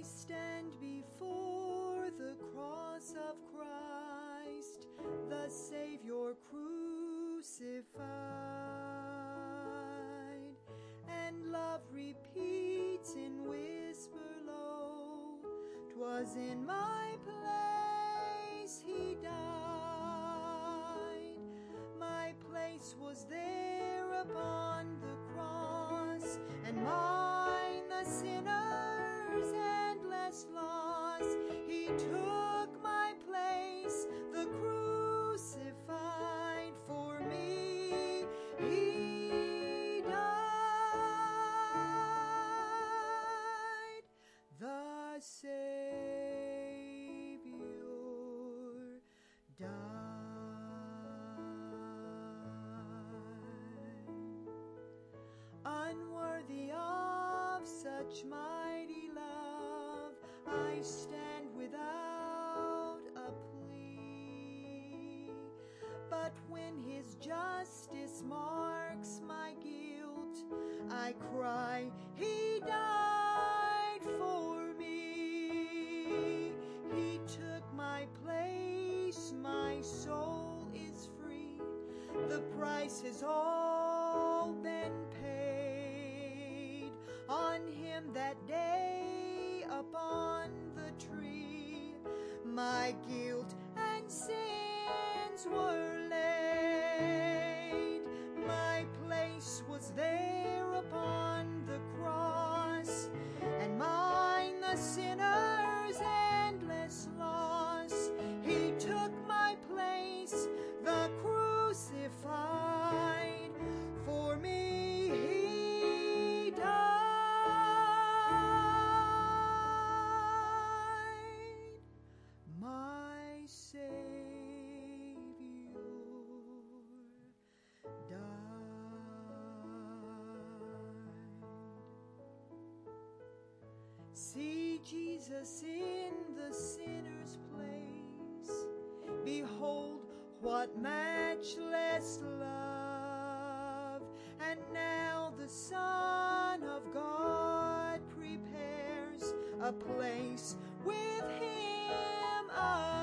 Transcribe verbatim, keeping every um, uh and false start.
I stand before the cross of Christ, the Savior crucified, and love repeats in whisper low, 'twas in my place he died. My place was there upon the cross, and mine the sinner's endless loss. He took my place, the crucified for me. He died, the Savior died. Unworthy of such mighty love, I stand without a plea. But when his justice marks my guilt, I cry, he died for me. He took my place, my soul is free. The price has all been paid on him that day upon the tree. My guilt and sins were laid. My place was there upon the cross, and mine the sinner's endless loss. He took my place, the crucified for me. He died, my Savior died. See Jesus in the sinner's place. Behold what matchless love. And now the Son of God prepares a place with him above.